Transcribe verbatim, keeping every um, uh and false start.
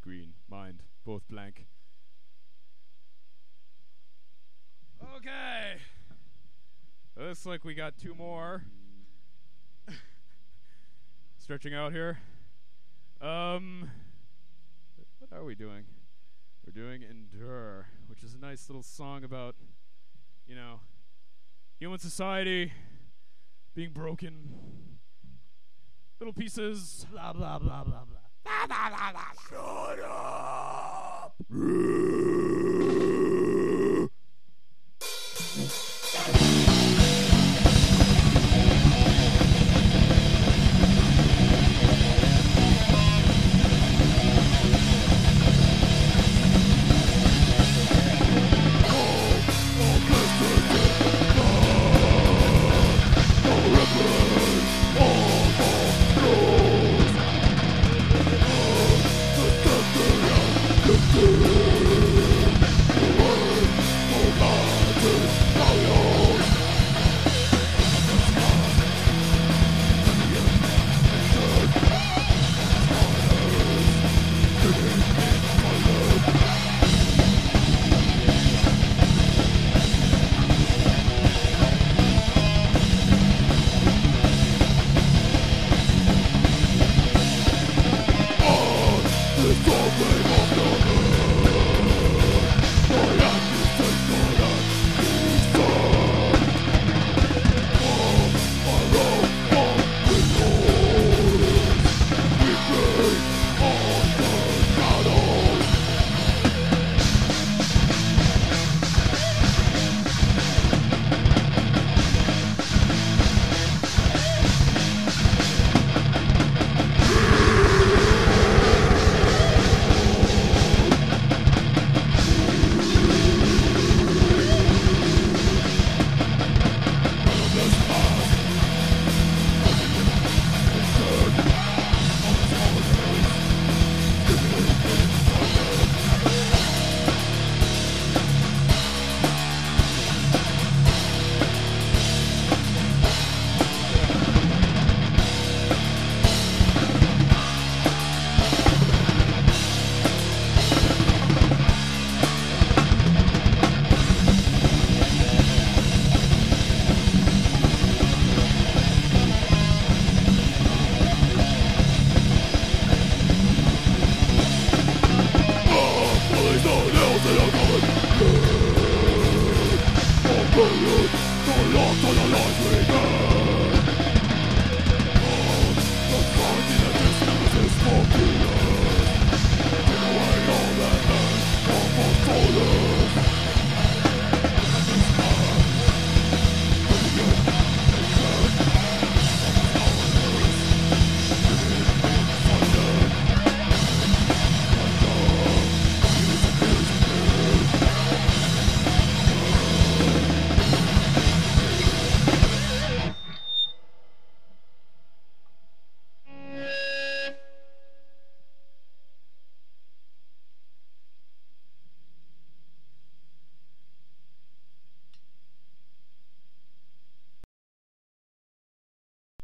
screen, mind, both blank. Okay. Looks like we got two more. Stretching out here. Um, what are we doing? We're doing Endure, which is a nice little song about, you know, human society being broken. Little pieces. Blah, blah, blah, blah, blah. Blah, blah, blah, blah. Shut up!